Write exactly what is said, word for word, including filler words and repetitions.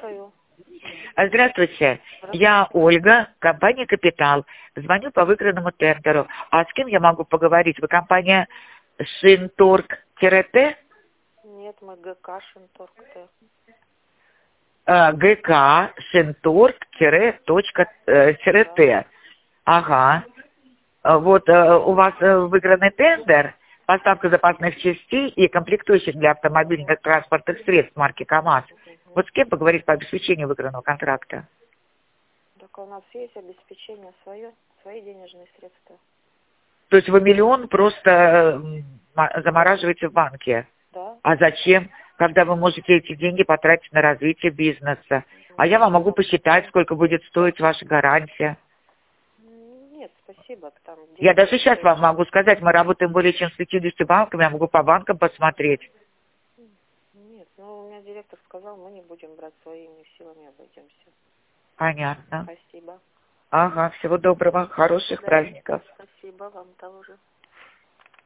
Слушаю. Здравствуйте, я Ольга, компания «Капитал». Звоню по выигранному тендеру. А с кем я могу поговорить? Вы компания Шинторг-Т? Нет, мы ГК Шинторг-Т. ГК Шинторг-Т. Ага. Вот у вас выигранный тендер, поставка запасных частей и комплектующих для автомобильных транспортных средств марки КАМАЗ. Вот с кем поговорить по обеспечению выигранного контракта? Так у нас есть обеспечение свое, свои денежные средства. То есть вы миллион просто замораживаете в банке? Да. А зачем, когда вы можете эти деньги потратить на развитие бизнеса? А я вам могу посчитать, сколько будет стоить ваша гарантия. Нет, спасибо. Там Я даже сейчас вам могу сказать, мы работаем более чем с пятьюдесятью банками, я могу по банкам посмотреть. Нет, ну у меня директор сказал, мы не будем брать своими силами, обойдемся. Понятно. Спасибо. Ага, всего доброго, хороших Да. праздников. Спасибо вам тоже.